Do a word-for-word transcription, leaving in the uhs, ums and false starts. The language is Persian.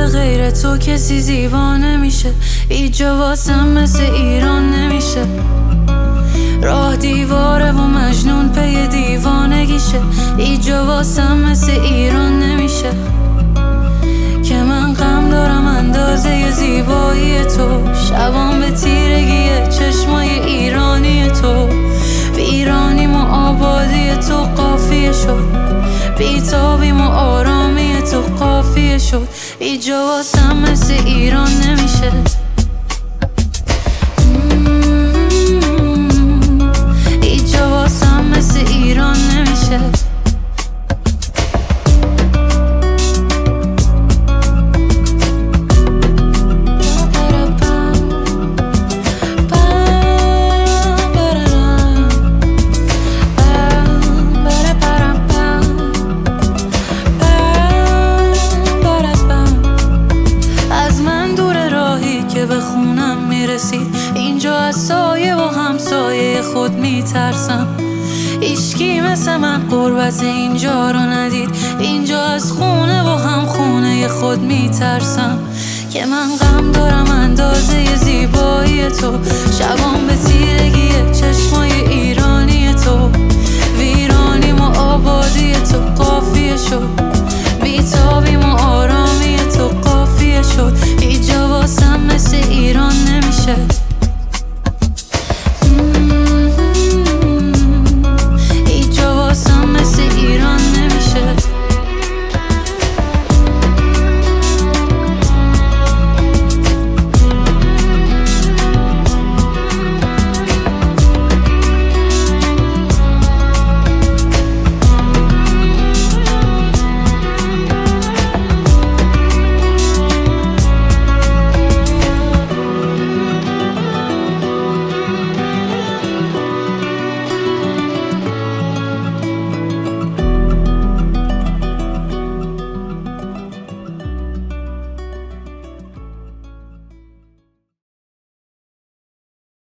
غیر تو کسی زیبا نمیشه، ایجا واسم مثل ایران نمیشه. راه دیواره و مجنون پی دیوانگیشه، ایجا واسم مثل ایران نمیشه. که من غم دارم اندازه زیبایی تو، شبام به تیرگی چشمای ایرانی تو. ویرانیم و آبادی تو قافیه شد، بیتابیم و آرامی تو قافیه شد. ایجا واسم مثل ایران نمیشه. ایجا واسم مثل ایران نمیشه. به خونم میرسید اینجا از سایه و همسایه خود میترسم. هیچکی مثل من قربت اینجا رو ندید، اینجا از خونه و هم خونه خود میترسم. که من غم دارم اندازه زیبایی تو، شبام به تیرگی چشمای ایرانی تو. ویرانیم و آبادی تو قافیه شد، بیتابیم و